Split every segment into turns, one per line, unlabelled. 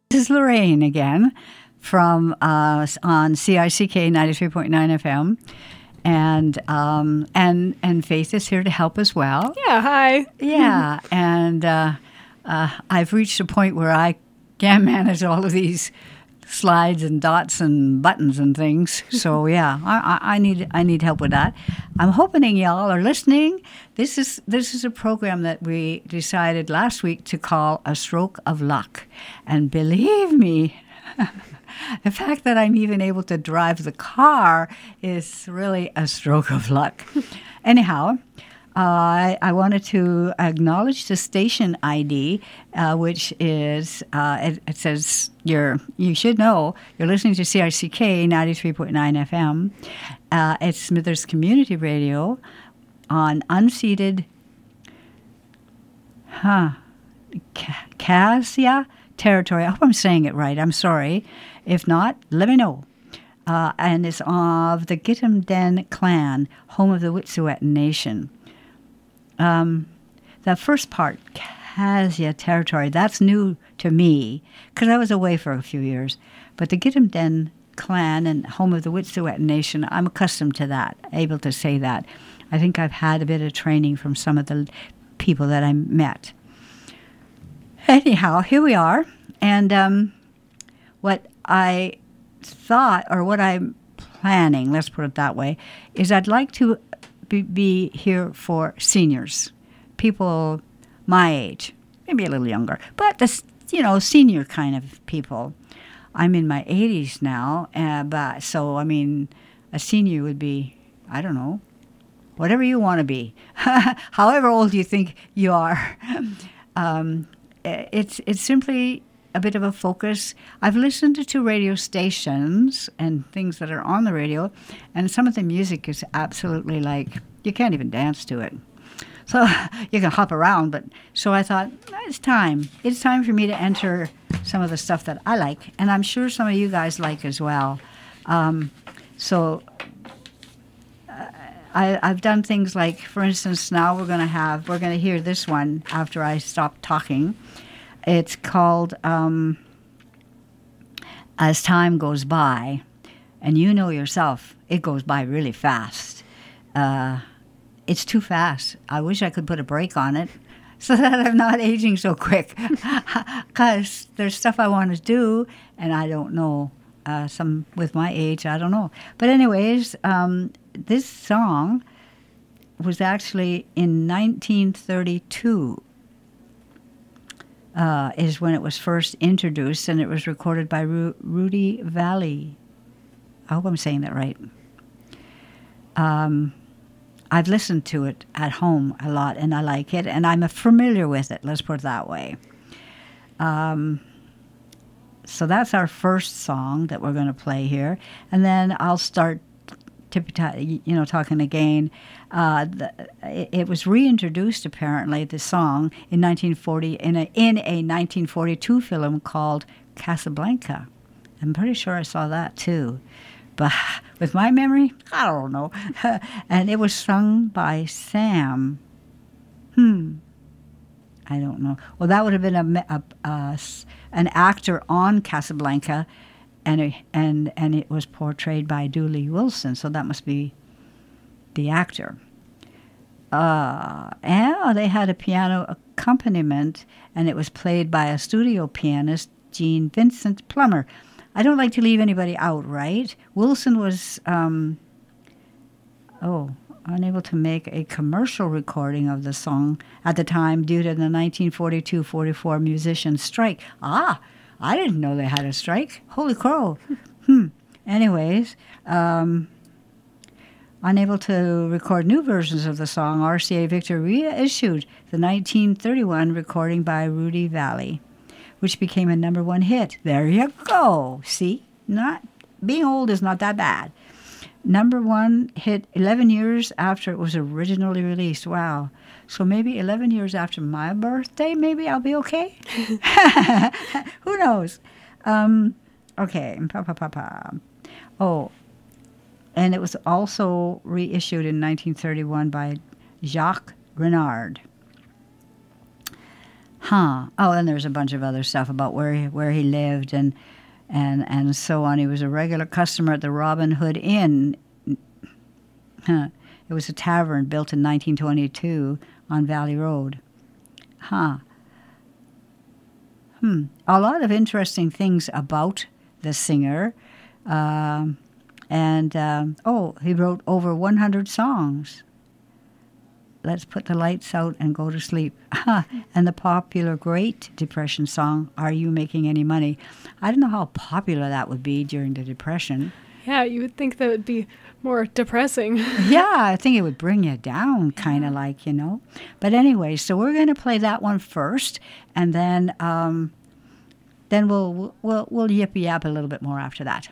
This is Lorraine again from on CICK 93.9 FM. And Faith is here to help as well.
Yeah, hi.
Yeah, and I've reached a point where I can't manage all of these slides and dots and buttons and things. So yeah, I need help with that. I'm hoping y'all are listening. This is a program that we decided last week to call A Stroke of Luck, and believe me. The fact that I'm even able to drive the car is really a stroke of luck. Anyhow, I wanted to acknowledge the station ID, which is, it says, you should know, you're listening to CICK 93.9 FM. It's Smithers Community Radio on unceded, Kasia territory. I hope I'm saying it right. I'm sorry. If not, let me know. And it's of the Gittimden clan, home of the Wet'suwet'en Nation. The first part, Kasia territory, that's new to me because I was away for a few years. But the Gittimden clan and home of the Wet'suwet'en Nation, I'm accustomed to that, able to say that. I think I've had a bit of training from some of the people that I met. Anyhow, here we are. And what I thought, or what I'm planning, let's put it that way, is I'd like to be here for seniors, people my age, maybe a little younger, but senior kind of people. I'm in my 80s now, so I mean, a senior would be, I don't know, whatever you want to be, however old you think you are. It's simply a bit of a focus. I've listened to radio stations and things that are on the radio, and some of the music is absolutely like, you can't even dance to it. So you can hop around, but so I thought, it's time. It's time for me to enter some of the stuff that I like, and I'm sure some of you guys like as well. I've done things like, for instance, now we're going to hear this one after I stop talking. It's called As Time Goes By, and you know yourself, it goes by really fast. It's too fast. I wish I could put a break on it so that I'm not aging so quick, because there's stuff I want to do, and I don't know. Some with my age, I don't know. But anyways, this song was actually in 1932. Is when it was first introduced, and it was recorded by Rudy Valley. I hope I'm saying that right. I've listened to it at home a lot, and I like it, and I'm familiar with it, let's put it that way. So that's our first song that we're going to play here, and then I'll start talking again. It was reintroduced, apparently, the song in 1940 in a 1942 film called Casablanca. I'm pretty sure I saw that too, but with my memory, I don't know. And it was sung by Sam. I don't know. Well, that would have been an actor on Casablanca. And it was portrayed by Dooley Wilson, so that must be the actor. And they had a piano accompaniment, and it was played by a studio pianist, Jean Vincent Plummer. I don't like to leave anybody out, right? Wilson was unable to make a commercial recording of the song at the time due to the 1942-44 musician strike. I didn't know they had a strike. Holy crow. Anyways, unable to record new versions of the song, RCA Victor reissued the 1931 recording by Rudy Valley, which became a #1 hit. There you go. See? Not being old is not that bad. #1 hit 11 years after it was originally released. Wow. So maybe 11 years after my birthday, maybe I'll be okay? Who knows? Okay. Oh, and it was also reissued in 1931 by Jacques Renard. Huh. Oh, and there's a bunch of other stuff about where he lived and so on. He was a regular customer at the Robin Hood Inn. Huh. It was a tavern built in 1922 on Valley Road. Huh. A lot of interesting things about the singer. He wrote over 100 songs. Let's Put the Lights Out and Go to Sleep. And the popular Great Depression song, Are You Making Any Money? I don't know how popular that would be during the Depression.
Yeah, you would think that would be more depressing.
Yeah, I think it would bring you down, kind of like, you know. But anyway, so we're going to play that one first, and then we'll yippee yap a little bit more after that.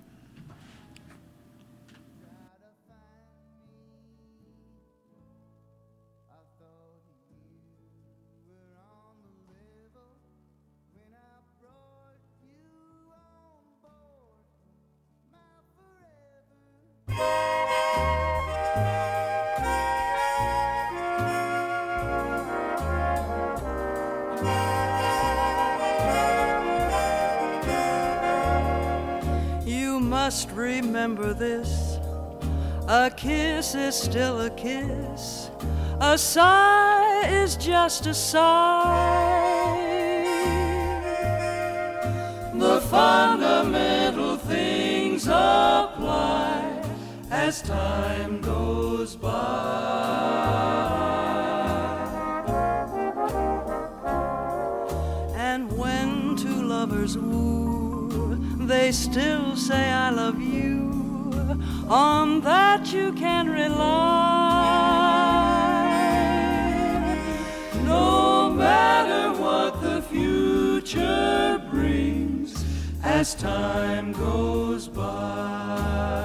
Must remember this, a kiss is still a kiss, a sigh is just a sigh. The fundamental things apply as time goes by. And when two lovers woo, they still say I love you. On that you can rely. No matter what the future brings as time goes by.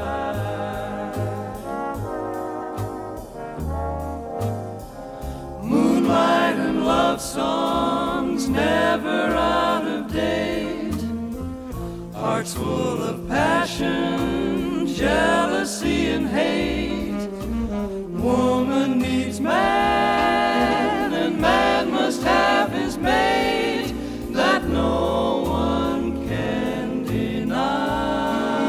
Moonlight and love songs never out of date. Hearts full of passion, jealousy and hate. Woman needs man, and man must have his mate. That no one can deny.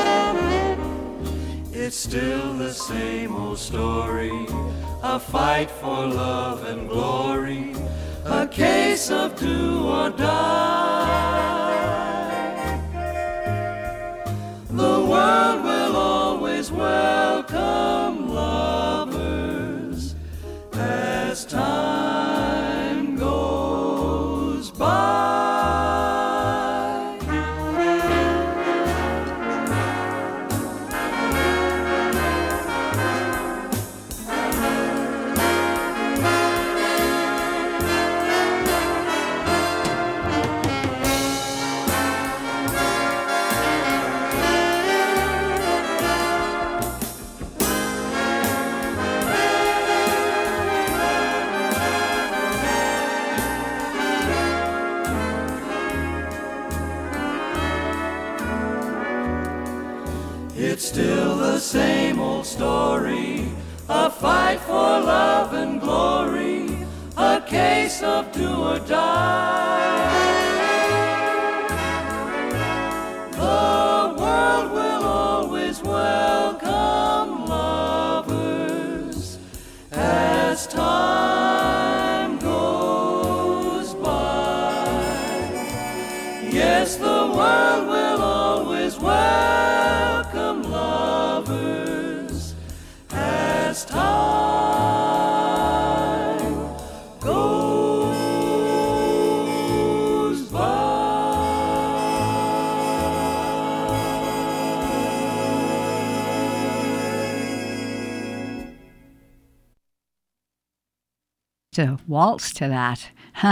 It's still the same old story, a fight for love and glory, a case of do or die. The world will always welcome lovers as time goes by. It's still the same old story, a fight for love and glory, a case of do or die. The world will always welcome lovers as time goes by. Yes, the world will always welcome lovers as time goes by.
To waltz to that.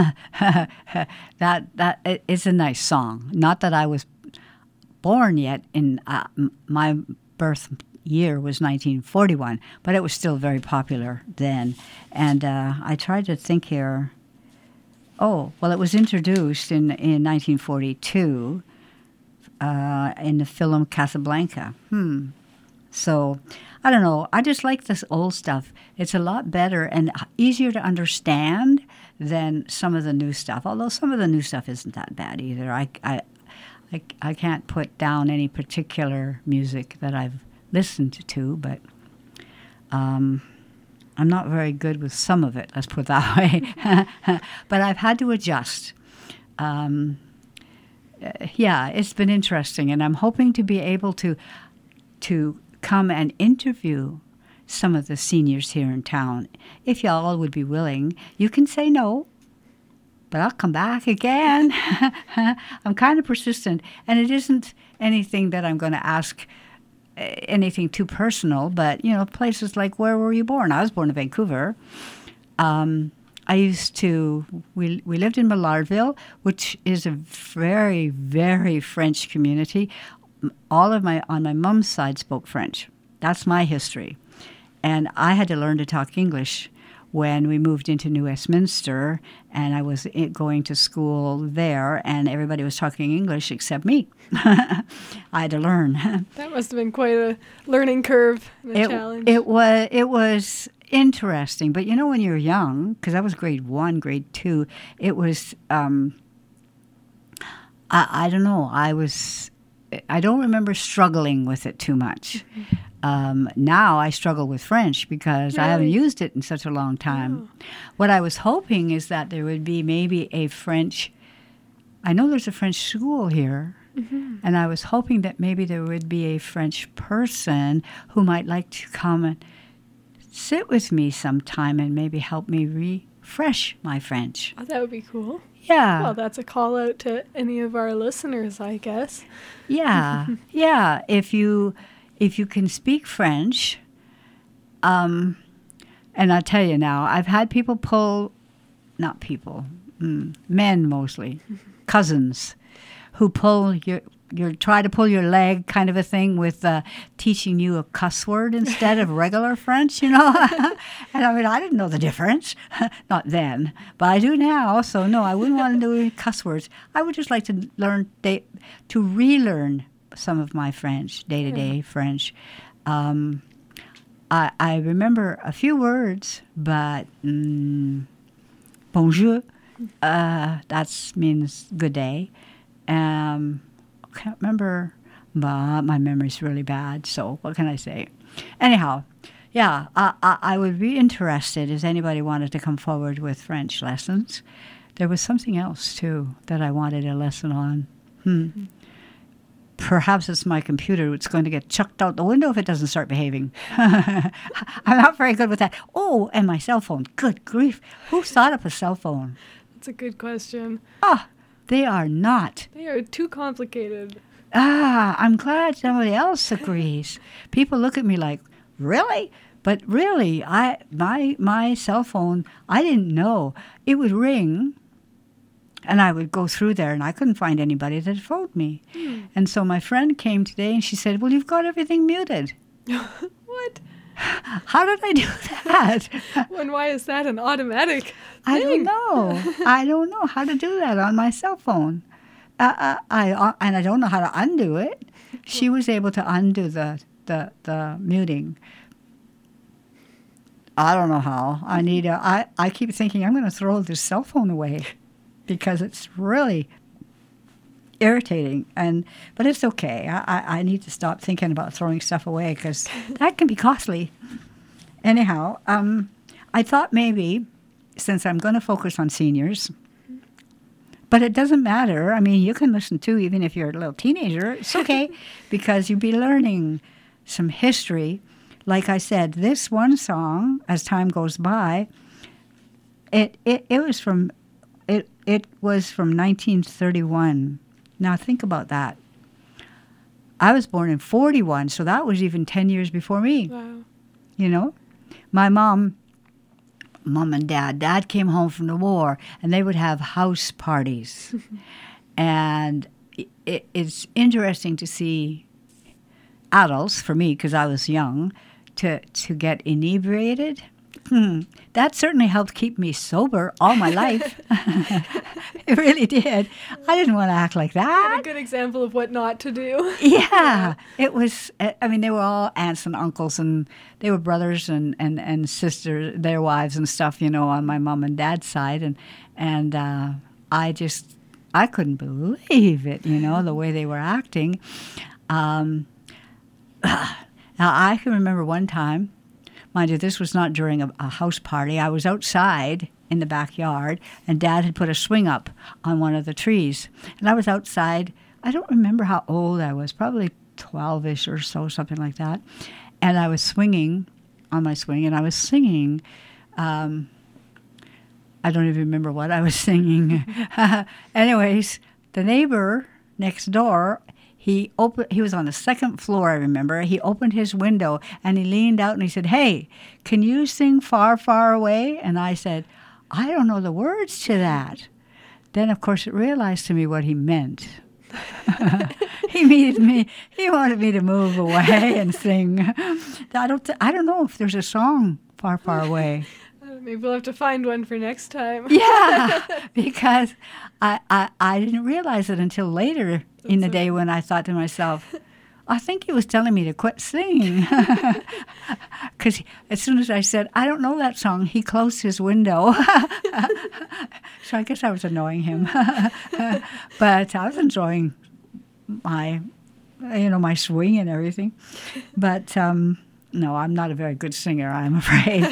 that it's a nice song. Not that I was born yet. In my birth year was 1941, but it was still very popular then. And I tried to think here. Oh, well, it was introduced in 1942 in the film Casablanca. So, I don't know. I just like this old stuff. It's a lot better and easier to understand than some of the new stuff. Although some of the new stuff isn't that bad either. I can't put down any particular music that I've listened to, but I'm not very good with some of it, let's put it that way. But I've had to adjust. Yeah, it's been interesting, and I'm hoping to be able to come and interview some of the seniors here in town. If y'all would be willing, you can say no, but I'll come back again. I'm kind of persistent, and it isn't anything that I'm going to ask anything too personal, but, you know, places like, where were you born? I was born in Vancouver. We lived in Millardville, which is a very, very French community. On my mom's side spoke French. That's my history. And I had to learn to talk English when we moved into New Westminster, and I was going to school there, and everybody was talking English except me. I had to learn.
That must have been quite a learning curve and a challenge.
It was interesting, but you know, when you're young, because I was grade 1, grade 2, it was, I don't know, I don't remember struggling with it too much. Now I struggle with French because I haven't used it in such a long time. Oh. What I was hoping is that there would be maybe a French, I know there's a French school here, and I was hoping that maybe there would be a French person who might like to come and sit with me sometime and maybe help me refresh my French.
Oh, that would be cool.
Yeah.
Well, that's a call out to any of our listeners, I guess.
Yeah. Yeah. If you can speak French, and I'll tell you now, I've had people men mostly, cousins, who try to pull your leg kind of a thing with teaching you a cuss word instead of regular French, you know. And I mean, I didn't know the difference. Not then, but I do now. So no, I wouldn't want to do any cuss words. I would just like to relearn some of my French, day-to-day French. I remember a few words, but bonjour, that means good day. Can't remember, but my memory's really bad, so what can I say? Anyhow, yeah, I would be interested if anybody wanted to come forward with French lessons. There was something else, too, that I wanted a lesson on. Perhaps it's my computer. It's going to get chucked out the window if it doesn't start behaving. I'm not very good with that. Oh, and my cell phone. Good grief. Who thought up a cell phone?
That's a good question.
They are not.
They are too complicated.
I'm glad somebody else agrees. People look at me like, really? But really, my cell phone, I didn't know. It would ring, and I would go through there, and I couldn't find anybody that phoned me. And so my friend came today, and she said, well, you've got everything muted.
What?
How did I do that?
And why is that an automatic thing?
I don't know. I don't know how to do that on my cell phone. And I don't know how to undo it. She was able to undo the muting. I don't know how. I keep thinking I'm going to throw this cell phone away because it's really irritating, but it's okay. I need to stop thinking about throwing stuff away because that can be costly. Anyhow, I thought maybe, since I'm going to focus on seniors, but it doesn't matter. I mean, you can listen too, even if you're a little teenager. It's okay because you'll be learning some history. Like I said, this one song, as time goes by, it was from 1931. Now, think about that. I was born in 41, so that was even 10 years before me.
Wow.
You know? My mom and dad came home from the war, and they would have house parties. And it's interesting to see adults, for me, because I was young, to get inebriated that certainly helped keep me sober all my life. It really did. I didn't want to act like that.
A good example of what not to do.
Yeah, it was. I mean, they were all aunts and uncles, and they were brothers and sisters, their wives and stuff, on my mom and dad's side, and I couldn't believe it, the way they were acting. Now I can remember one time. Mind you, this was not during a house party. I was outside in the backyard, and Dad had put a swing up on one of the trees. And I was outside. I don't remember how old I was, probably 12-ish or so, something like that. And I was swinging on my swing, and I was singing. I don't even remember what I was singing. Anyways, the neighbor next door, he was on the second floor, I remember. He opened his window, and he leaned out, and he said, "Hey, can you sing Far, Far Away?" And I said, "I don't know the words to that." Then, of course, it realized to me what he meant. He wanted me to move away and sing. I don't know if there's a song, Far, Far Away.
Maybe we'll have to find one for next time.
Yeah, because I didn't realize it until later in the day when I thought to myself, I think he was telling me to quit singing. Because as soon as I said, "I don't know that song," he closed his window. So I guess I was annoying him. But I was enjoying my swing and everything. But no, I'm not a very good singer, I'm afraid.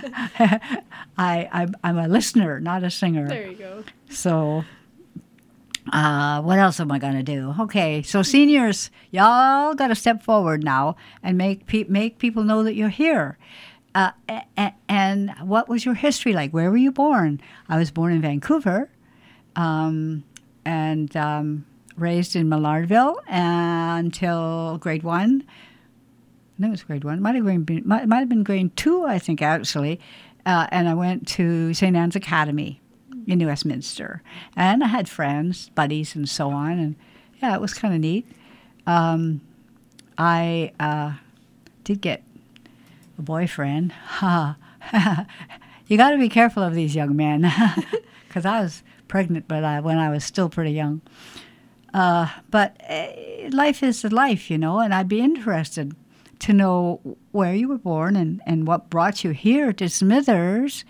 I'm a listener, not a singer.
There you go.
So, what else am I going to do? Okay, so seniors, y'all got to step forward now and make people know that you're here. And what was your history like? Where were you born? I was born in Vancouver and raised in Millardville until grade 1. I think it was grade 1. Might have been grade 2, I think, actually. And I went to St. Anne's Academy in New Westminster. And I had friends, buddies, and so on. And, yeah, it was kind of neat. I did get a boyfriend. You got to be careful of these young men. Because I was pregnant when I was still pretty young. But life is life, and I'd be interested to know where you were born and what brought you here to Smithers.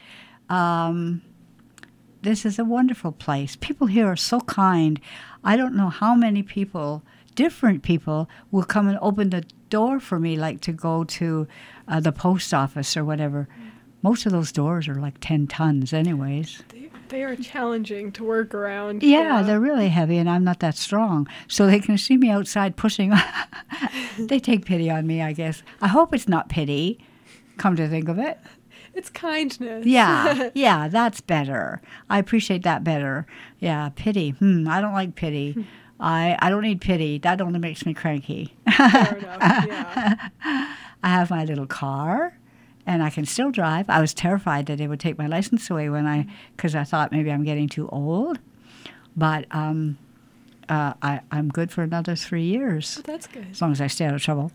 This is a wonderful place. People here are so kind. I don't know how many different people, will come and open the door for me, like to go to the post office or whatever. Most of those doors are like 10 tons anyways.
They are challenging to work around.
Yeah, they're really heavy, and I'm not that strong. So they can see me outside pushing. They take pity on me, I guess. I hope it's not pity, come to think of it.
It's kindness.
Yeah, that's better. I appreciate that better. Yeah, pity. I don't like pity. I don't need pity. That only makes me cranky.
Fair enough, yeah.
I have my little car. And I can still drive. I was terrified that they would take my license away because I thought maybe I'm getting too old. But I'm good for another 3 years.
Oh, that's good.
As long as I stay out of trouble.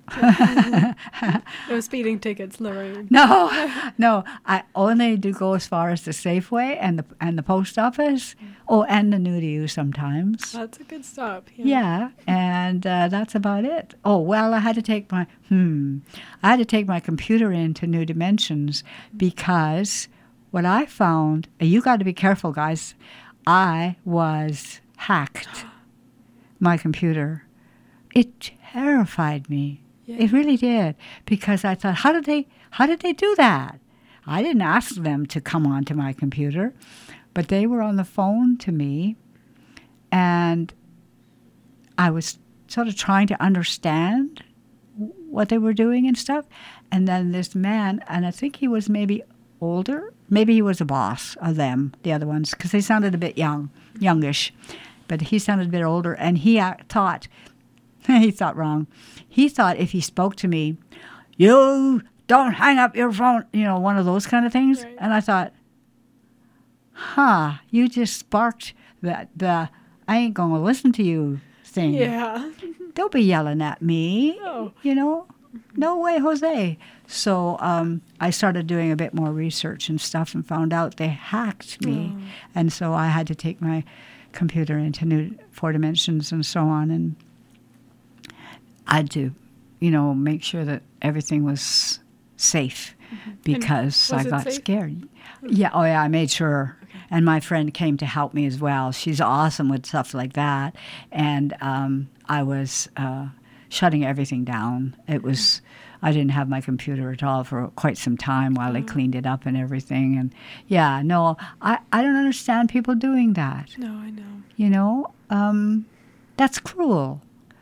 No speeding tickets, Lorraine.
No. I only do go as far as the Safeway and the post office. Oh, and the New to You sometimes.
That's a good stop.
Yeah, and that's about it. Oh, well, I had to take my computer into New Dimensions because what I found, you got to be careful, guys. I was hacked. My computer. It terrified me. Yeah. It really did, because I thought, how did they do that? I didn't ask them to come onto my computer, but they were on the phone to me, and I was sort of trying to understand what they were doing and stuff. And then this man, and I think he was maybe older, maybe he was a boss of them, the other ones, because they sounded a bit youngish. But he sounded a bit older, and he thought wrong. He thought if he spoke to me, "You don't hang up your phone," one of those kind of things. Right. And I thought, you just sparked the "I ain't going to listen to you" thing.
Yeah.
Don't be yelling at me,
No.
No way, Jose. So I started doing a bit more research and stuff and found out they hacked me. And so I had to take my computer into new 4 dimensions and so on. And I had to, make sure that everything was safe because I got scared. Yeah, I made sure. Okay. And my friend came to help me as well. She's awesome with stuff like that. And I was shutting everything down. It was, I didn't have my computer at all for quite some time while they cleaned it up and everything. And I don't understand people doing that.
No, I know.
That's cruel.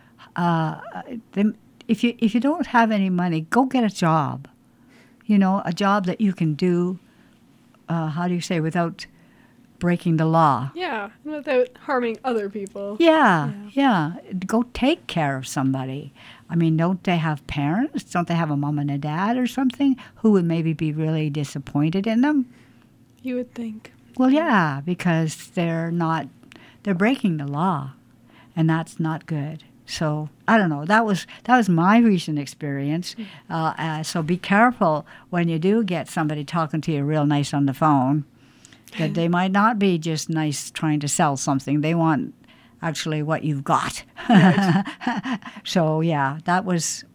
If you don't have any money, go get a job. A job that you can do, without breaking the law.
Yeah, without harming other people.
Yeah. Go take care of somebody. I mean, don't they have parents? Don't they have a mom and a dad or something who would maybe be really disappointed in them?
You would think.
Well, yeah, because they're breaking the law, and that's not good. So I don't know. That was my recent experience. So be careful when you do get somebody talking to you real nice on the phone. That they might not be just nice trying to sell something. They want actually what you've got. Right. So that was.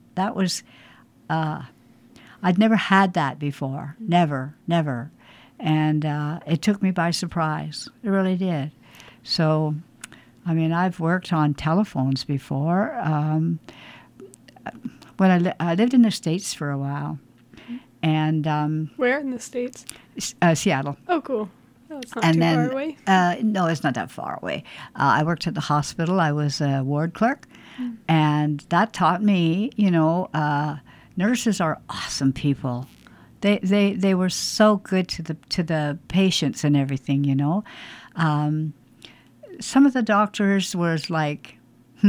I'd never had that before. Never. And it took me by surprise. It really did. So. I mean, I've worked on telephones before. When I lived in the States for a while, and
where in the States?
Seattle.
Oh, cool. Oh, it's not too far away.
No, it's not that far away. I worked at the hospital. I was a ward clerk, and that taught me. Nurses are awesome people. They were so good to the patients and everything. Some of the doctors was like,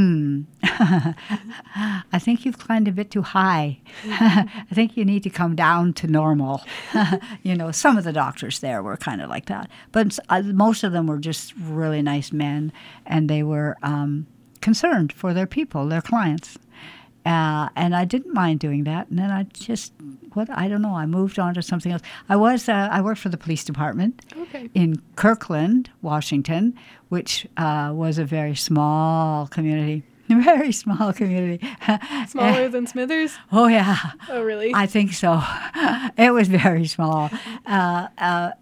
I think you've climbed a bit too high. I think you need to come down to normal. Some of the doctors there were kind of like that. But most of them were just really nice men, and they were concerned for their people, their clients. And I didn't mind doing that. And then I moved on to something else. I worked for the police department in Kirkland, Washington, which was a very small community. Very small community.
Smaller than Smithers?
Oh, yeah.
Oh, really?
I think so. It was very small. And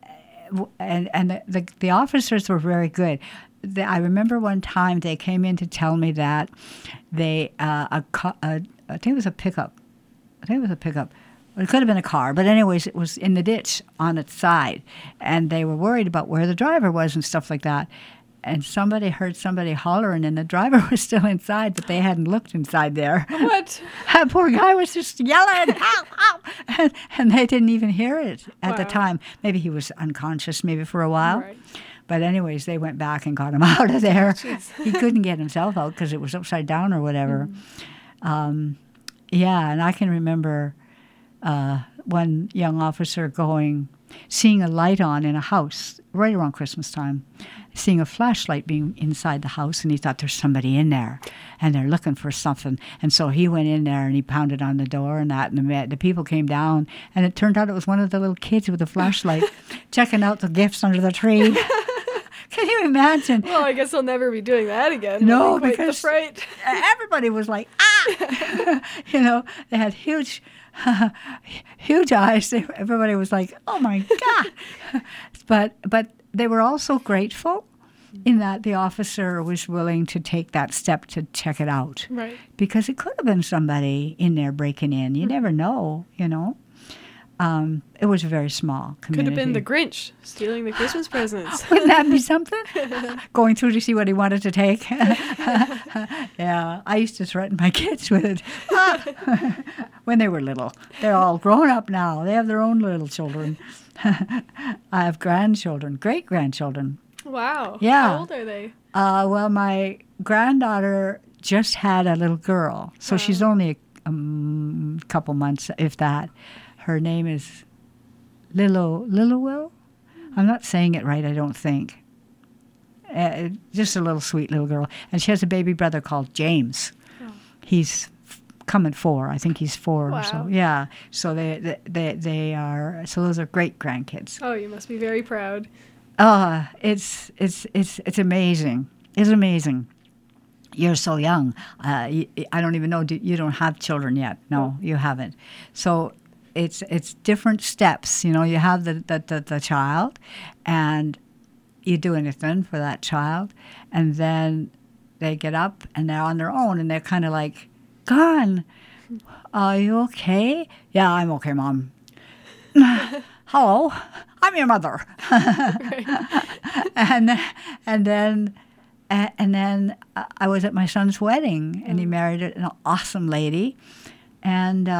the officers were very good. I remember one time they came in to tell me that I think it was a pickup. It could have been a car, but anyways, it was in the ditch on its side, and they were worried about where the driver was and stuff like that. And somebody heard somebody hollering, and the driver was still inside, but they hadn't looked inside there.
What?
That poor guy was just yelling, help, help! And they didn't even hear it at the time. Maybe he was unconscious maybe for a while.
Right.
But anyways, they went back and got him out of there.
Oh,
he couldn't get himself out because it was upside down or whatever. And I can remember one young officer seeing a light on in a house right around Christmas time, seeing a flashlight being inside the house, and he thought there's somebody in there, and they're looking for something. And so he went in there and he pounded on the door and that, and the people came down, and it turned out it was one of the little kids with a flashlight checking out the gifts under the tree. Can you imagine?
Well, I guess I'll never be doing that again.
No,
Quite
because
the fright.
Everybody was like, ah! They had huge eyes. Everybody was like, oh, my God. But they were also grateful in that the officer was willing to take that step to check it out.
Right.
Because it could have been somebody in there breaking in. You never know, It was a very small community.
Could have been the Grinch stealing the Christmas presents.
Wouldn't that be something? Going through to see what he wanted to take. Yeah, I used to threaten my kids with it when they were little. They're all grown up now. They have their own little children. I have grandchildren, great-grandchildren.
Wow.
Yeah.
How old are they?
Well, my granddaughter just had a little girl, so she's only a couple months, if that. Her name is Lilowell. I'm not saying it right, I don't think. Just a little sweet little girl. And she has a baby brother called James. Oh. He's coming 4. I think he's 4.
Wow.
So yeah. So they are. So those are great grandkids.
Oh, you must be very proud.
It's amazing. It's amazing. You're so young. I don't even know. You don't have children yet. No, you haven't. So it's different steps. You know, you have the child, and you do anything for that child, and then they get up and they're on their own, and they're kind of like, "Gone. Are you okay?" "Yeah, I'm okay, Mom." "Hello, I'm your mother." and then I was at my son's wedding, and he married an awesome lady, and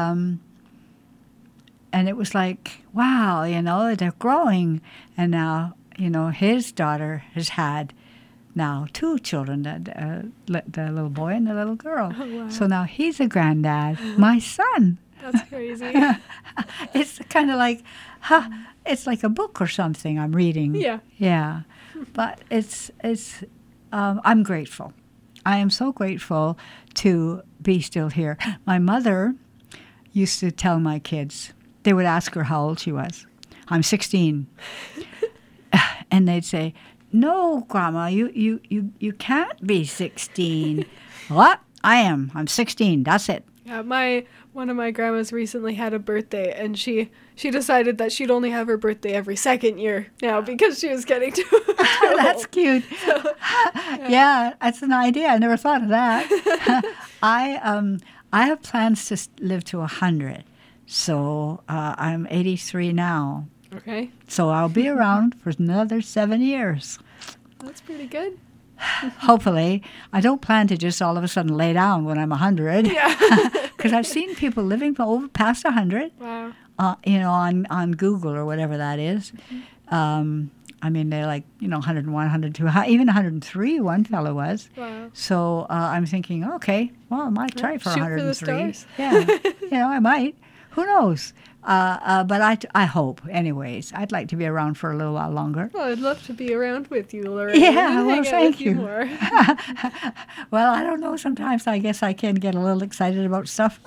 it was like, wow, you know, they're growing, and now, you know, his daughter has had now 2 children, the little boy and the little girl.
Oh, wow.
So now he's a granddad. My son.
That's crazy.
It's kind of like, it's like a book or something I'm reading.
Yeah.
Yeah. But it's I'm grateful. I am so grateful to be still here. My mother used to tell my kids, they would ask her how old she was. "I'm 16. And they'd say, "No, Grandma, you can't be 16. "What? I am. I'm 16. That's it."
Yeah, one of my grandmas recently had a birthday, and she decided that she'd only have her birthday every second year now because she was getting too
That's
old.
cute. Yeah, that's an idea. I never thought of that. I have plans to live to 100. So I'm 83 now.
Okay,
So I'll be around for another 7 years.
that's pretty good.
Hopefully. I don't plan to just all of a sudden lay down when I'm 100.
Yeah.
Because I've seen people living for past 100,
Wow.
you know, on Google or whatever that is. I mean, they're like, you know, 101, 102, even 103 one fellow was.
Wow.
So I'm thinking, okay, well, I might try for
Shoot for the
103.
stars.
Yeah, you know, I might. Who knows? But I hope, anyways. I'd like to be around for a little while longer.
Well, I'd love to be around with you, Lorraine.
Yeah,
and
well,
hang out
thank
with you
you.
more.
Well, I don't know. Sometimes I guess I can get a little excited about stuff.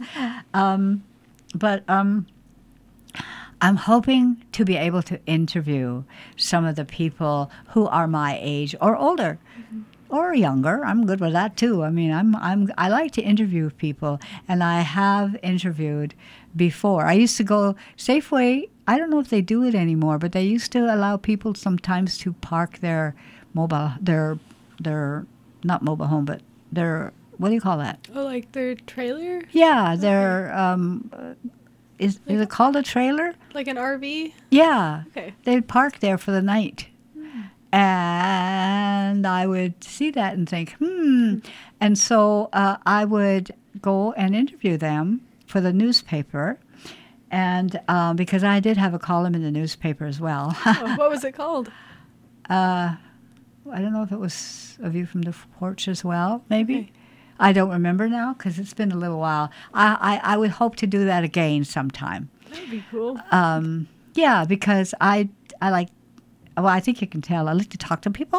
But I'm hoping to be able to interview some of the people who are my age or older. Or younger. I'm good with that too. I mean, I like to interview people, and I have interviewed before. I used to go Safeway. I don't know if they do it anymore, but they used to allow people sometimes to park their not mobile home, but their, what do you call that?
Oh, like their trailer?
Yeah, their is it called a trailer?
Like an RV?
Yeah.
Okay.
They'd park there for the night. And I would see that and think, And so I would go and interview them for the newspaper. And because I did have a column in the newspaper as well.
Oh, what was it called?
I don't know if it was A View from the Porch as well, maybe.
Okay.
I don't remember now because it's been a little while. I would hope to do that again sometime.
That would be cool.
Yeah, because I like, well, I think you can tell. I like to talk to people.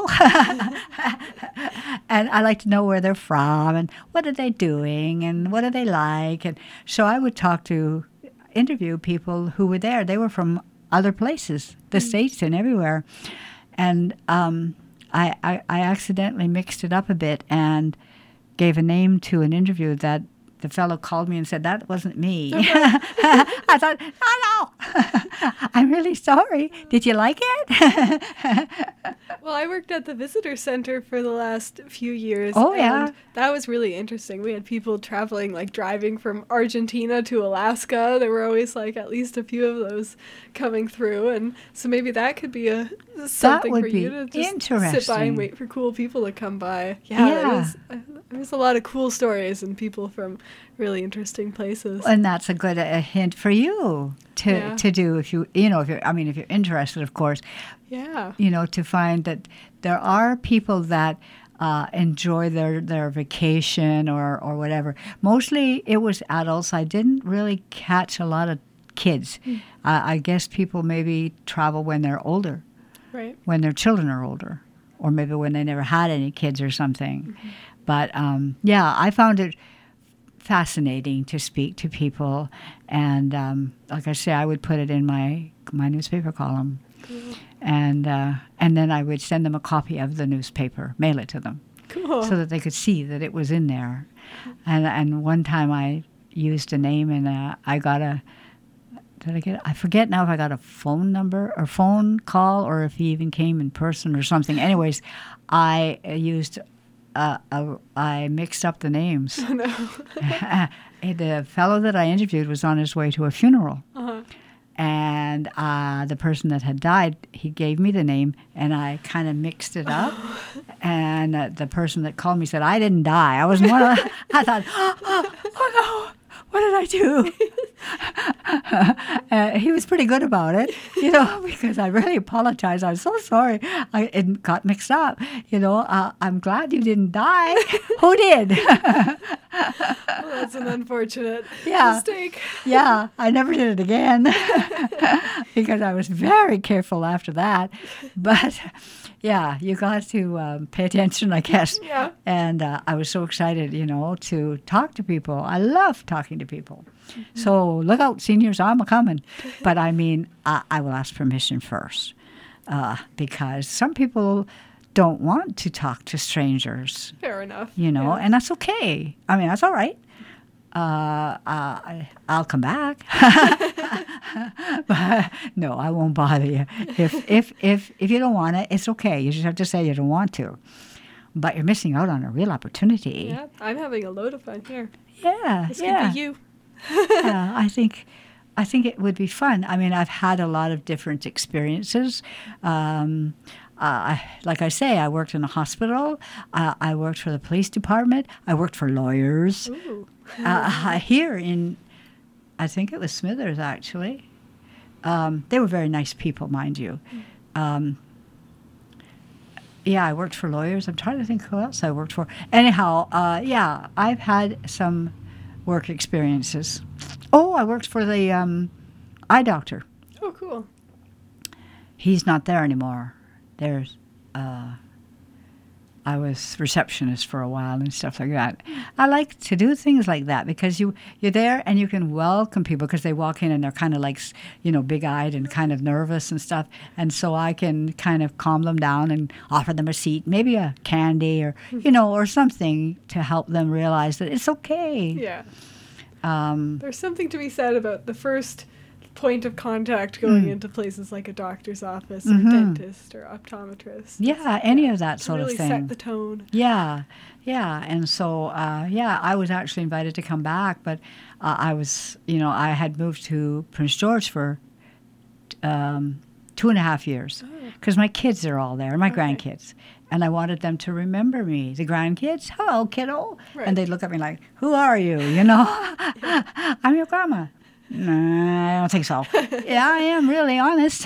And I like to know where they're from and what are they doing and what are they like. And so I would interview people who were there. They were from other places, the States and everywhere. And I accidentally mixed it up a bit and gave a name to an interview that the fellow called me and said, "That wasn't me." I thought, no, I'm really sorry. Did you like it?
Well, I worked at the visitor center for the last few years.
Oh, yeah.
And that was really interesting. We had people traveling, like driving from Argentina to Alaska. There were always like at least a few of those coming through. And so maybe that could be something
would
for you
be
to just sit by
interesting.
and wait for cool people to come by. Yeah. There was a lot of cool stories and people from really interesting places.
And that's a good hint for you to do if you're interested, of course.
Yeah.
You know, to find that there are people that enjoy their vacation or whatever. Mostly it was adults. I didn't really catch a lot of kids. I guess people maybe travel when they're older,
Right.
when their children are older, or maybe when they never had any kids or something. But, I found it fascinating to speak to people. And like I say, I would put it in my newspaper column.
Cool.
And then I would send them a copy of the newspaper, mail it to them,
Cool.
so that they could see that it was in there. And one time I used a name, and I got I forget now if I got a phone number or phone call, or if he even came in person or something. Anyways, I used I mixed up the names.
Oh, no.
The fellow that I interviewed was on his way to a funeral.
Uh-huh.
And the person that had died, he gave me the name, and I kind of mixed it up. And the person that called me said, "I didn't die. I was one of the," I thought, oh no, what did I do? He was pretty good about it, because I really apologized. I'm so sorry. It got mixed up. I'm glad you didn't die. Who did?
Well, that's an unfortunate
Yeah.
mistake.
Yeah, I never did it again because I was very careful after that. But yeah, you got to pay attention, I guess.
Yeah.
And I was so excited, to talk to people. I love talking to people. So look out, seniors, I'm a-coming. But I mean, I will ask permission first because some people don't want to talk to strangers,
Fair enough.
and that's okay. I mean, that's all right. I'll come back. But no, I won't bother you. If you don't want it, it's okay. You just have to say you don't want to. But you're missing out on a real opportunity.
Yeah, I'm having a load of fun here.
Yeah,
This
yeah.
could be you.
Yeah, I think it would be fun. I mean, I've had a lot of different experiences. Like I say, I worked in a hospital. I worked for the police department. I worked for lawyers.
Ooh.
Here in, I think it was Smithers, actually. They were very nice people, mind you. Yeah, I worked for lawyers. I'm trying to think who else I worked for. Anyhow, yeah, I've had some work experiences. Oh, I worked for the eye doctor.
Oh, cool.
He's not there anymore. There's, I was receptionist for a while and stuff like that. I like to do things like that because you're there and you can welcome people because they walk in and they're kind of like, big-eyed and kind of nervous and stuff. And so I can kind of calm them down and offer them a seat, maybe a candy or, or something to help them realize that it's okay.
Yeah. There's something to be said about the first point of contact going into places like a doctor's office or dentist or optometrist.
Yeah, any of that sort
really
of thing.
set the tone.
Yeah, yeah. And so, I was actually invited to come back, but I was, I had moved to Prince George for 2.5 years because my kids are all there, my grandkids. And I wanted them to remember me, the grandkids. Hello, kiddo.
Right.
And they'd look at me like, who are you? I'm your grandma. No, I don't think so. Yeah, I am really honest.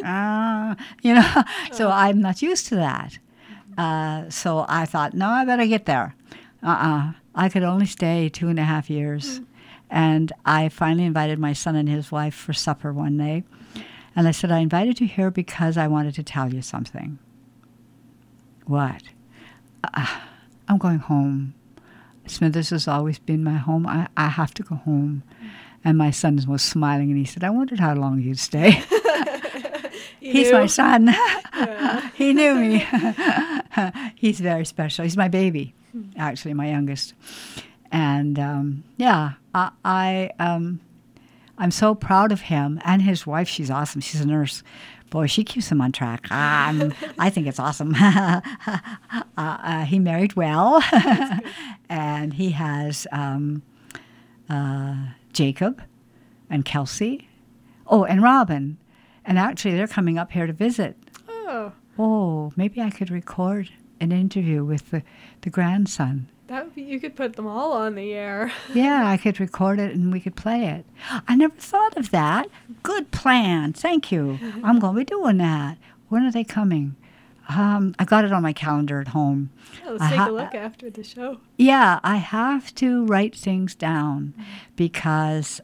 So I'm not used to that. So I thought, no, I better get there. I could only stay 2.5 years. And I finally invited my son and his wife for supper one day. And I said, I invited you here because I wanted to tell you something. What? I'm going home. Smithers has always been my home. I have to go home. And my son was smiling, and he said, I wondered how long you'd stay. He's my son.
Yeah.
He knew me. He's very special. He's my baby, actually, my youngest. And, I'm so proud of him and his wife. She's awesome. She's a nurse. Boy, she keeps him on track. I think it's awesome. He married well, and he has Jacob and Kelsey. Oh, and Robin. And actually, they're coming up here to visit.
Oh,
Oh, maybe I could record an interview with the grandson.
that would be, you could put them all on the air.
Yeah, I could record it and we could play it. I never thought of that. Good plan. Thank you. I'm going to be doing that. When are they coming? I got it on my calendar at home.
Yeah, let's take a look after the show.
Yeah, I have to write things down because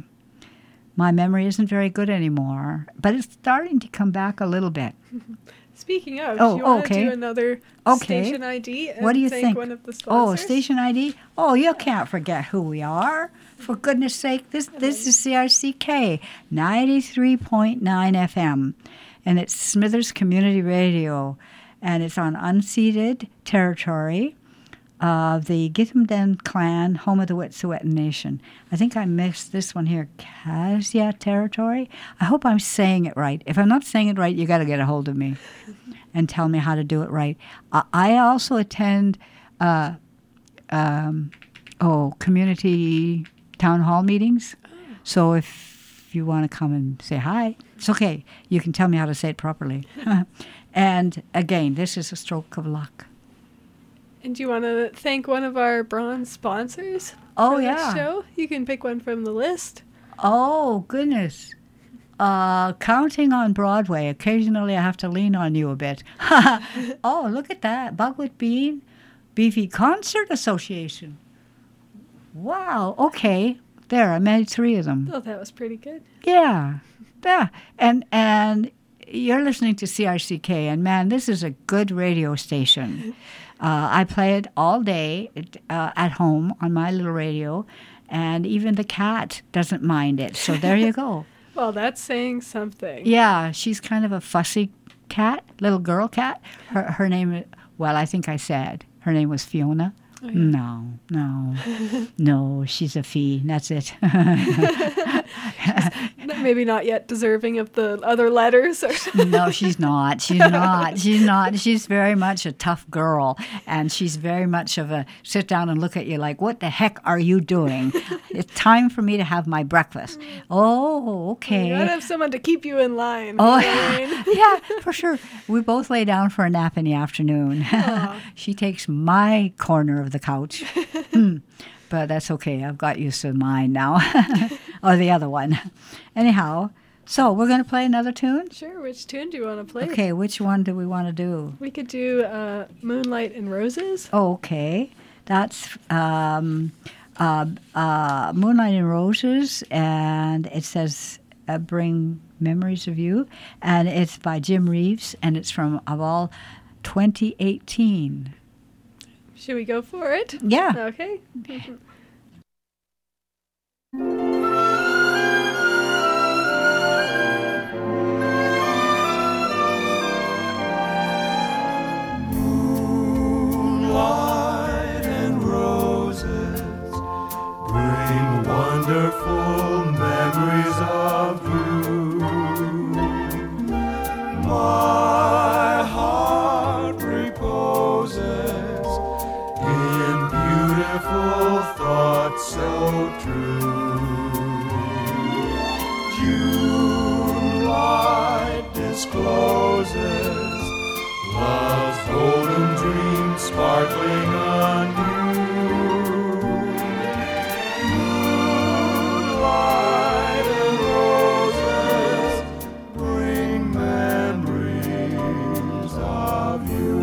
my memory isn't very good anymore. But it's starting to come back a little bit.
Speaking of,
Oh,
do you want
okay.
to do another
Okay.
station ID and
What do you
thank
think?
one of the
Oh,
sponsors?
station ID? Oh, you can't forget who we are. For goodness sake, this is CRCK 93.9 FM, and it's Smithers Community Radio, and it's on unceded territory of the Githemden clan, home of the Wet'suwet'en Nation. I think I mixed this one here, Kasia territory. I hope I'm saying it right. If I'm not saying it right, you got to get a hold of me and tell me how to do it right. I also attend community town hall meetings. So if you want to come and say hi, it's okay. You can tell me how to say it properly. And again, this is a stroke of luck.
And do you want to thank one of our bronze sponsors
Oh,
for
yeah.
this show? You can pick one from the list.
Oh, goodness. Counting on Broadway. Occasionally I have to lean on you a bit. Oh, look at that. Bugwood Bean Beefy Concert Association. Wow. Okay. There, I made 3 of them.
Oh, that was pretty good.
Yeah. Yeah. And you're listening to CRCK, and man, this is a good radio station. I play it all day at home on my little radio, and even the cat doesn't mind it. So there you go.
Well, that's saying something.
Yeah, she's kind of a fussy cat, little girl cat. Her name, well, I think I said her name was Fiona.
Oh, yeah.
No, she's a fee. That's it.
Maybe not yet deserving of the other letters.
No, she's not. She's very much a tough girl, and she's very much of a sit down and look at you like, what the heck are you doing? It's time for me to have my breakfast. Oh, okay.
You gotta have someone to keep you in line.
Oh,
Elaine.
yeah, for sure. We both lay down for a nap in the afternoon. She takes my corner of the couch. But that's okay. I've got used to mine now. Or the other one. Anyhow, so we're going to play another tune?
Sure, which tune do you want to play?
Okay, which one do we want to do?
We could do Moonlight and Roses.
Oh, okay. That's Moonlight and Roses, and it says Bring Memories of You, and it's by Jim Reeves, and it's from, of all, 2018.
Should we go for it?
Yeah.
Okay.
Moonlight and roses bring wonderful memories of you. My heart reposes in beautiful thoughts so true. June light discloses love's golden dream sparkling on you. Moonlight and roses bring memories of you.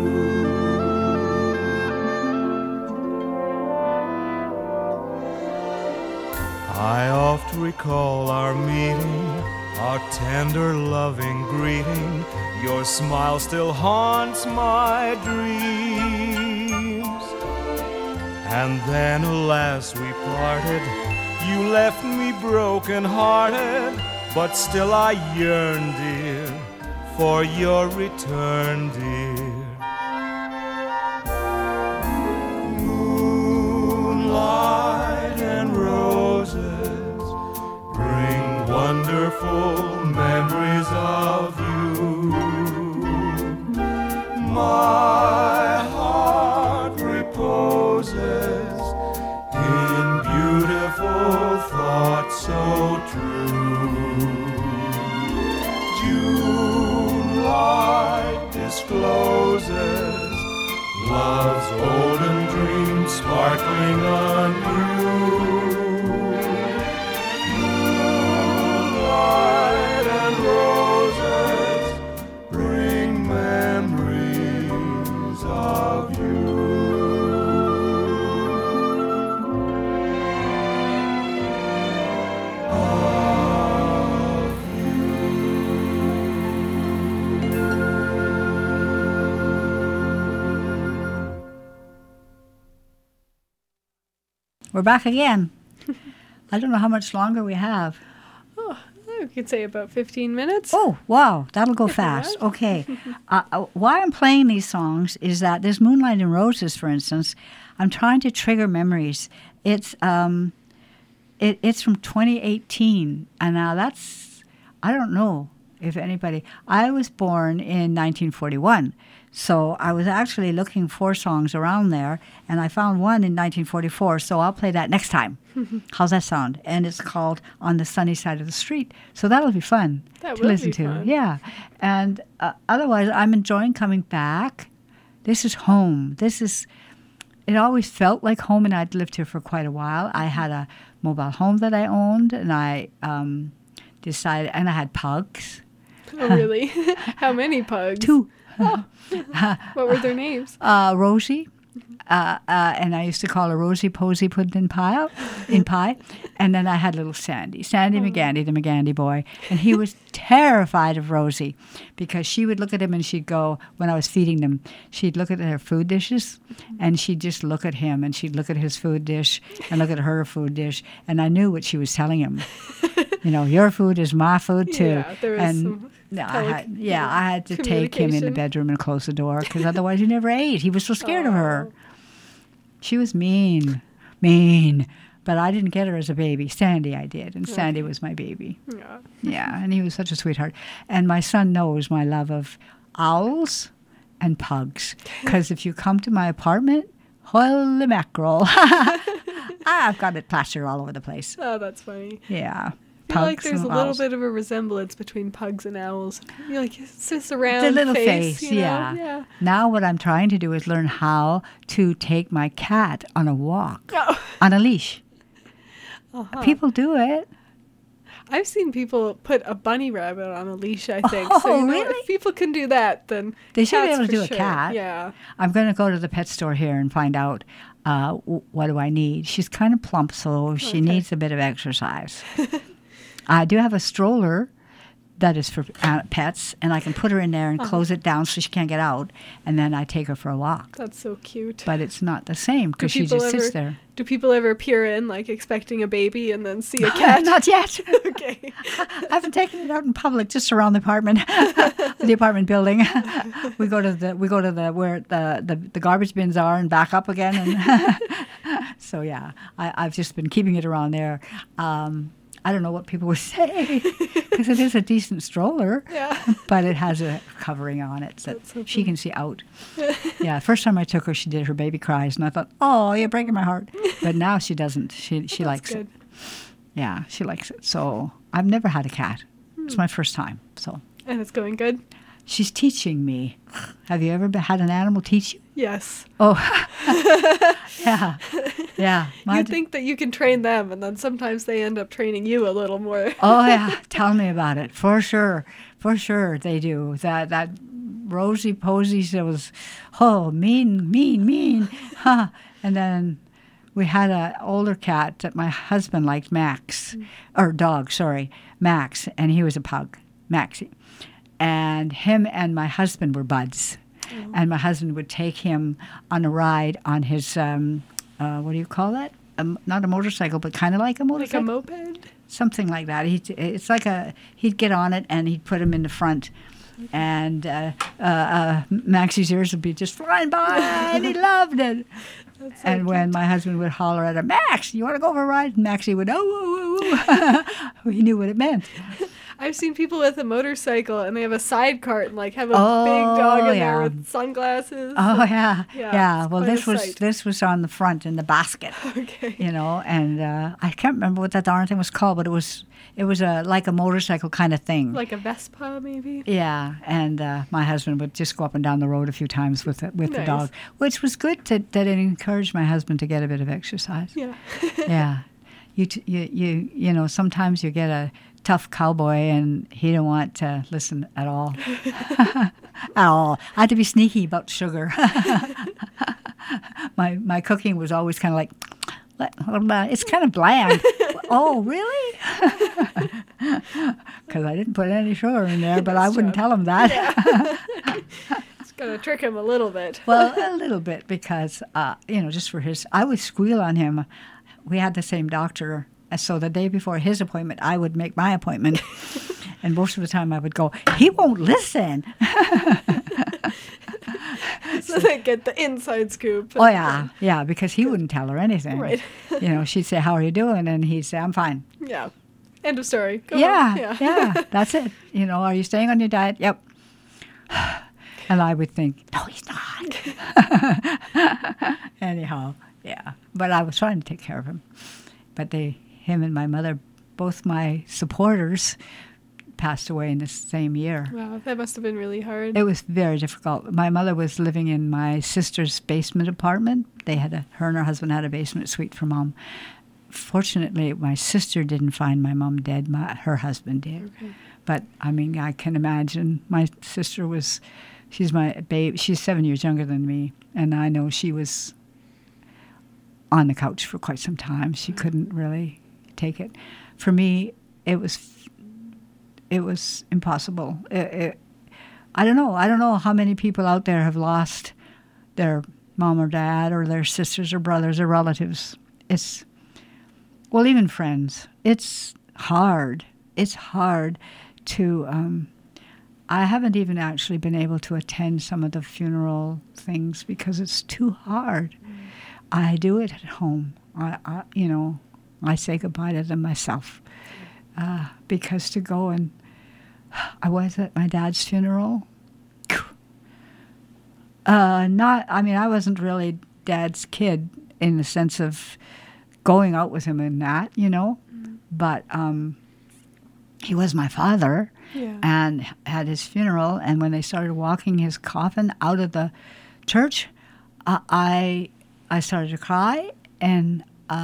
I oft recall our meeting, our tender loving greeting. Your smile still haunts my dreams. And then, alas, we parted. You left me broken-hearted, but still I yearn, dear, for your return, dear. Moonlight and roses bring wonderful memories of you. My heart reposes in beautiful thoughts so true. June light discloses love's golden dream sparkling on you. Moonlight and roses bring memories of you. Of you.
We're back again. I don't know how much longer we have.
Oh, we could say about 15 minutes.
Oh, wow. That'll go fast. Okay. Why I'm playing these songs is that this Moonlight and Roses, for instance, I'm trying to trigger memories. It's it's from 2018. And now that's, I don't know if anybody, I was born in 1941. So I was actually looking for songs around there, and I found one in 1944, so I'll play that next time. How's that sound? And it's called On the Sunny Side of the Street. So that'll be fun
That
to
will
listen
be
to.
fun.
Yeah. And otherwise, I'm enjoying coming back. This is home. It always felt like home, and I'd lived here for quite a while. I had a mobile home that I owned, and I decided, and I had pugs.
Oh, really? How many pugs?
2.
What were their names?
Rosie, and I used to call her Rosie Posey put in pie, and then I had little Sandy McGandy, the McGandy boy, and he was terrified of Rosie because she would look at him and she'd go, when I was feeding them, she'd look at her food dishes and she'd just look at him and she'd look at his food dish and look at her food dish, and I knew what she was telling him. Your food is my food too.
Yeah, there was some
I had to take him in the bedroom and close the door because otherwise he never ate. He was so scared of her. She was mean, but I didn't get her as a baby. Sandy I did, and Sandy was my baby.
Yeah.
Yeah, and he was such a sweetheart. And my son knows my love of owls and pugs because if you come to my apartment, holy mackerel, I've got it plastered all over the place.
Oh, that's funny.
Yeah.
I feel like
Pugs
there's a
and
little
owls.
bit of a resemblance between pugs and owls. It's just a round
The little
face,
face,
you know?
yeah.
Yeah.
Now what I'm trying to do is learn how to take my cat on a walk,
Oh.
on a leash.
Uh-huh.
People do it.
I've seen people put a bunny rabbit on a leash, I think.
Oh,
so,
really?
if people can do that, then
They should be
cats
able to
for
do a
sure.
cat.
Yeah.
I'm going to go to the pet store here and find out what do I need. She's kind of plump, so she
Okay.
needs a bit of exercise. I do have a stroller that is for pets, and I can put her in there and close it down so she can't get out, and then I take her for a walk.
That's so cute.
But it's not the same because she
people
just sits
ever-
there.
Do people ever peer in, like expecting a baby, and then see a cat?
Not yet.
Okay.
I haven't taken it out in public, just around the apartment, the apartment building. We go to the where the garbage bins are and back up again, and so yeah, I've just been keeping it around there. I don't know what people would say because it is a decent stroller,
Yeah.
but it has a covering on it so
That's so
she can see out. Yeah, first time I took her, she did her baby cries, and I thought, oh, you're breaking my heart. But now she doesn't. She likes
good.
it. Yeah, she likes it. So I've never had a cat. It's my first time. So
And it's going good?
she's teaching me. Have you ever had an animal teach you?
Yes.
Oh, yeah, yeah.
You think that you can train them, and then sometimes they end up training you a little more.
Oh yeah, tell me about it. For sure they do. That Rosie Posey, she was, mean, huh? And then we had an older cat that my husband liked, Max, or dog, sorry, Max, and he was a pug, Maxie. And him and my husband were buds. And my husband would take him on a ride on his, what do you call that? Not a motorcycle, but kind of like a
Like
motorcycle.
a moped?
Something like that. It's like he'd get on it and he'd put him in the front. And Maxie's ears would be just flying by, and he loved it.
That's so
And when my husband would holler at him, Max, you want to go for a ride? And Maxie would, oh. He knew what it meant.
I've seen people with a motorcycle, and they have a side cart and like have a
Oh,
big dog in
yeah.
there with sunglasses.
Oh yeah,
Yeah,
yeah.
it's
Well,
quite a sight.
this was on the front in the basket,
Okay.
and I can't remember what that darn thing was called, but it was like a motorcycle kind of thing.
Like a Vespa, maybe?
Yeah, and my husband would just go up and down the road a few times with the
Nice.
dog, which was good. That it encouraged my husband to get a bit of exercise.
Yeah.
Yeah, you know sometimes you get a tough cowboy and he don't want to listen at all. At all. I had to be sneaky about sugar. My cooking was always kind of like, it's kind of bland. Oh, really? Because I didn't put any sugar in there, but I wouldn't tell him that.
Just gotta trick him a little bit.
Well, a little bit because, just for his, I would squeal on him we had the same doctor. So the day before his appointment, I would make my appointment. And most of the time I would go, he won't listen.
So they get the inside scoop.
Oh, yeah. Yeah, because he wouldn't tell her anything.
Right.
She'd say, how are you doing? And he'd say, I'm fine.
Yeah. End of story. Go
Yeah,
on.
yeah, that's it. Are you staying on your diet? Yep. And I would think, no, he's not. Anyhow, yeah. But I was trying to take care of him. But him and my mother, both my supporters, passed away in the same year.
Wow, that must have been really hard.
It was very difficult. My mother was living in my sister's basement apartment. Her and her husband had a basement suite for Mom. Fortunately, my sister didn't find my mom dead. Her husband did.
Okay.
But, I can imagine. My sister she's my babe. She's 7 years younger than me. And I know she was on the couch for quite some time. She couldn't really take it. For me, it was impossible. I don't know. I don't know how many people out there have lost their mom or dad or their sisters or brothers or relatives. Even friends. It's hard. It's hard to... I haven't even actually been able to attend some of the funeral things because it's too hard. I do it at home. I say goodbye to them myself. Because to go and... I was at my dad's funeral. I wasn't really Dad's kid in the sense of going out with him and that, But he was my father and had his funeral. And when they started walking his coffin out of the church, I started to cry, and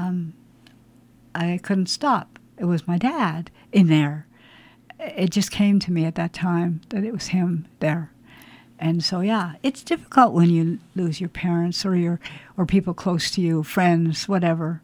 I couldn't stop. It was my dad in there. It just came to me at that time that it was him there. And so, yeah, it's difficult when you lose your parents or people close to you, friends, whatever.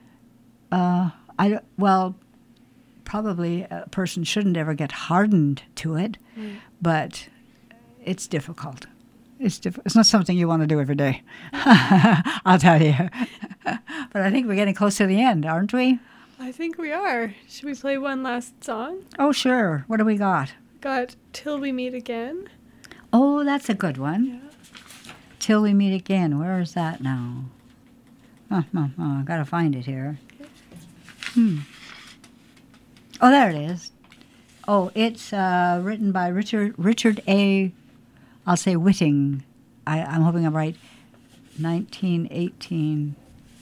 Probably a person shouldn't ever get hardened to it, but it's difficult. It's not something you want to do every day, I'll tell you. But I think we're getting close to the end, aren't we?
I think we are. Should we play one last song?
Oh, sure. What do we got?
Got Till We Meet Again.
Oh, that's a good one.
Yeah.
Till We Meet Again. Where is that now? I got to find it here. Oh, there it is. Oh, it's written by Richard A. I'll say Whiting. I'm hoping I'm right. 1918.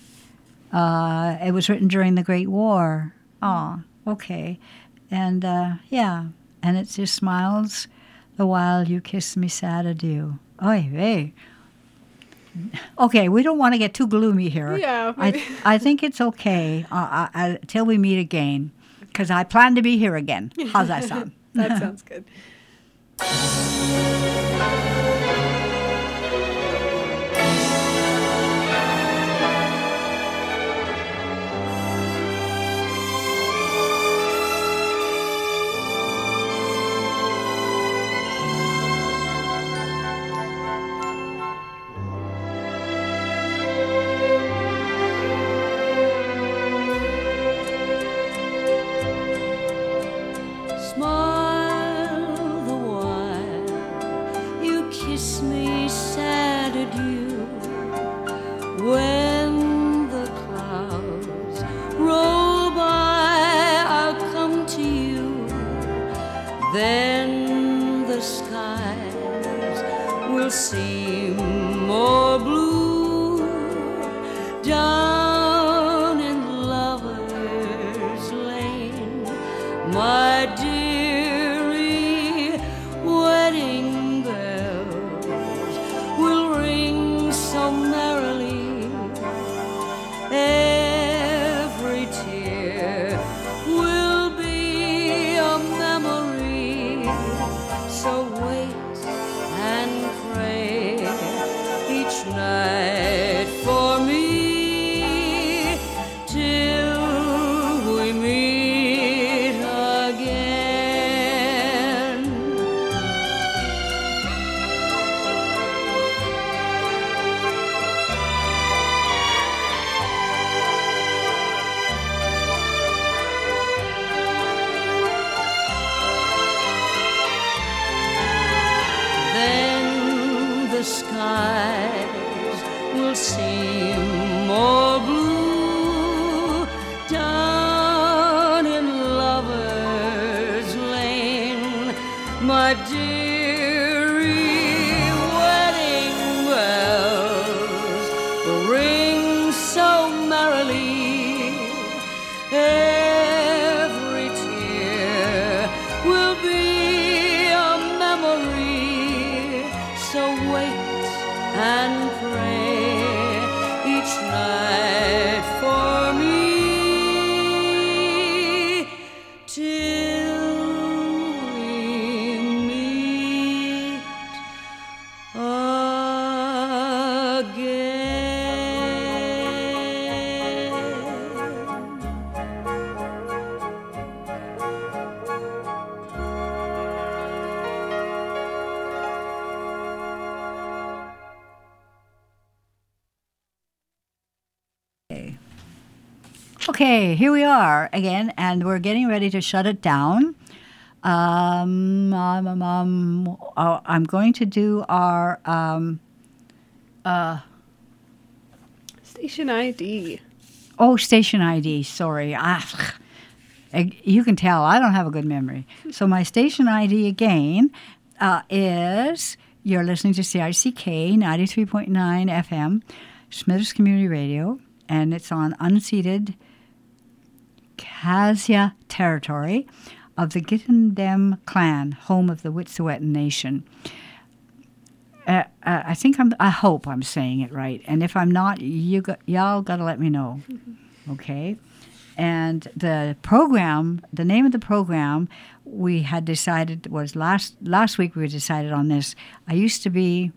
It was written during the Great War. Oh, okay. And, and it's just smiles the while you kiss me sad adieu. Oy vey. Okay, we don't want to get too gloomy here.
Yeah.
I think it's okay till we meet again, because I plan to be here again. How's that sound?
That sounds good.
Smile the while you
Okay, here we are again, and we're getting ready to shut it down. I'm going to do our
Station ID.
station ID. Sorry, you can tell I don't have a good memory. So my station ID again is, you're listening to CICK 93.9 FM, Smithers Community Radio, and it's on unceded Kasia territory of the Gitendem clan, home of the Wet'suwet'en Nation. I hope I'm saying it right, and if I'm not, y'all gotta let me know, okay? And the name of the program, we had decided was last week. We decided on this. I used to be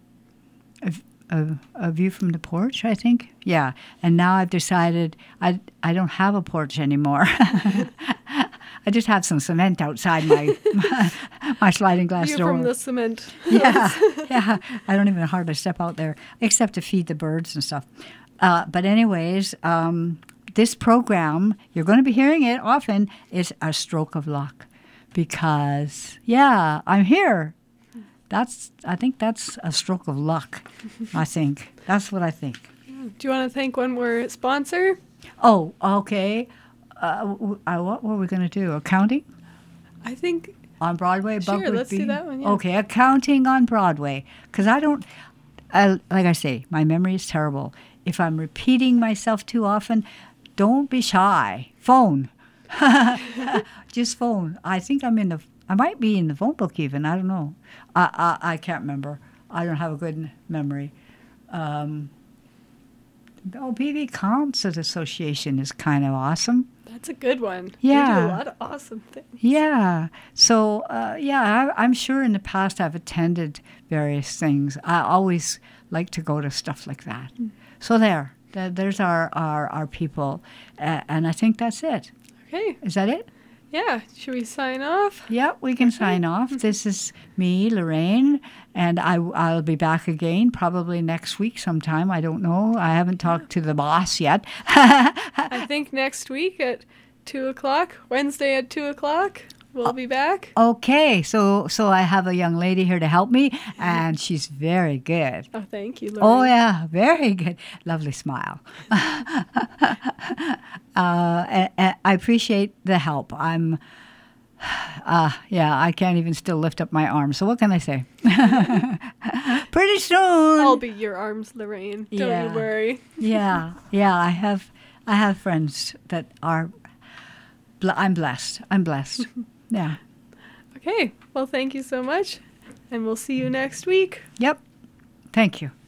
a view from the porch, I think. Yeah, and now I've decided I don't have a porch anymore. I just have some cement outside my sliding glass
View
door.
from the cement.
Yeah. I don't even hardly step out there except to feed the birds and stuff. But anyways, this program, you're going to be hearing it often, is a stroke of luck because, I'm here. I think that's a stroke of luck. I think that's what I think.
Do you want to thank one more sponsor?
Oh, okay. What were we going to do? Accounting
I think.
on Broadway?
Sure, let's do that one. Yeah.
Okay, accounting on Broadway. Because like I say, my memory is terrible. If I'm repeating myself too often, don't be shy. Phone. Just phone. I think I might be in the phone book even. I don't know. I can't remember. I don't have a good memory. BB Concert Association is kind of awesome.
That's a good one.
Yeah.
They do a lot of awesome things.
Yeah. So, I'm sure in the past I've attended various things. I always like to go to stuff like that. So there's our people. And I think that's it.
Okay.
Is that it?
Yeah. Should we sign off?
Yeah, we can sign off. This is me, Lorraine, and I'll be back again probably next week sometime. I don't know. I haven't talked to the boss yet.
I think next week at 2:00, Wednesday at 2:00, we'll be back.
Okay, so I have a young lady here to help me, and she's very good.
Oh, thank you, Lorraine.
Oh, yeah, very good. Lovely smile. I appreciate the help. I can't even still lift up my arm. So what can I say? Pretty soon.
I'll be your arms, Lorraine. Don't you worry.
Yeah. I have friends that are. I'm blessed. Yeah.
Okay. Well, thank you so much, and we'll see you next week.
Yep. Thank you.